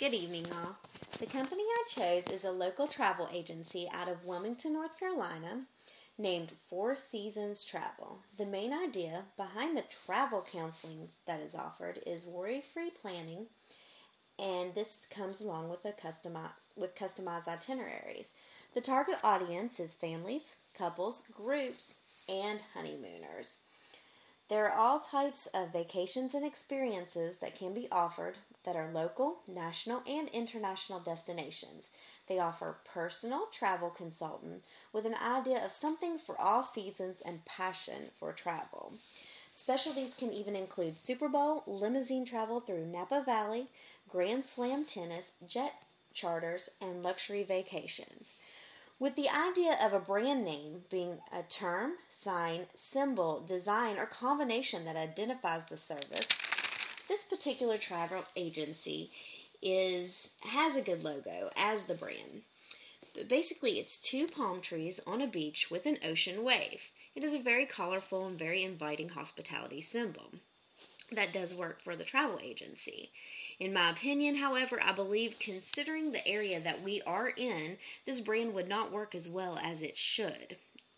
Good evening, all. The company I chose is a local travel agency out of Wilmington, North Carolina, named Four Seasons Travel. The main idea behind the travel counseling that is offered is worry-free planning, and this comes along with customized itineraries. The target audience is families, couples, groups, and honeymooners. There are all types of vacations and experiences that can be offered that are local, national, and international destinations. They offer personal travel consultant with an idea of something for all seasons and passion for travel. Specialties can even include Super Bowl, limousine travel through Napa Valley, Grand Slam tennis, jet charters, and luxury vacations. With the idea of a brand name being a term, sign, symbol, design, or combination that identifies the service, this particular travel agency has a good logo as the brand. But basically, it's two palm trees on a beach with an ocean wave. It is a very colorful and very inviting hospitality symbol that does work for the travel agency. In my opinion, however, I believe considering the area that we are in, this brand would not work as well as it should.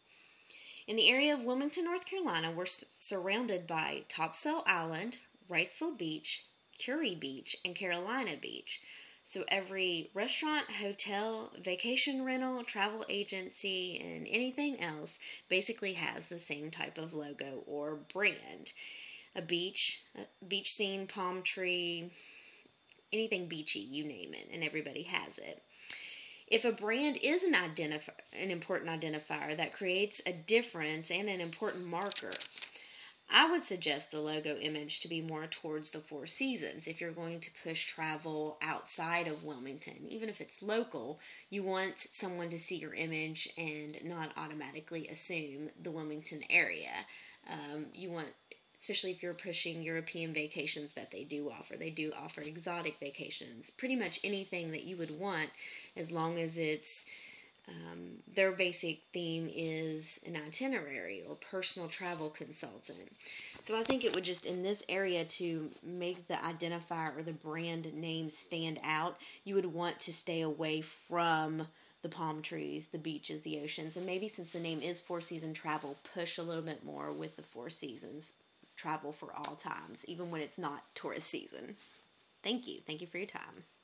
In the area of Wilmington, North Carolina, we're surrounded by Topsail Island, Wrightsville Beach, Curie Beach, and Carolina Beach. So every restaurant, hotel, vacation rental, travel agency, and anything else basically has the same type of logo or brand. A beach scene, palm tree, anything beachy, you name it, and everybody has it. If a brand is an important identifier that creates a difference and an important marker, I would suggest the logo image to be more towards the Four Seasons. If you're going to push travel outside of Wilmington, even if it's local, you want someone to see your image and not automatically assume the Wilmington area. You want, especially if you're pushing European vacations that they do offer. They do offer exotic vacations. Pretty much anything that you would want, as long as it's their basic theme is an itinerary or personal travel consultant. So I think it would just, in this area, to make the identifier or the brand name stand out, you would want to stay away from the palm trees, the beaches, the oceans, and maybe since the name is Four Season Travel, push a little bit more with the Four Seasons travel for all times, even when it's not tourist season. Thank you. Thank you for your time.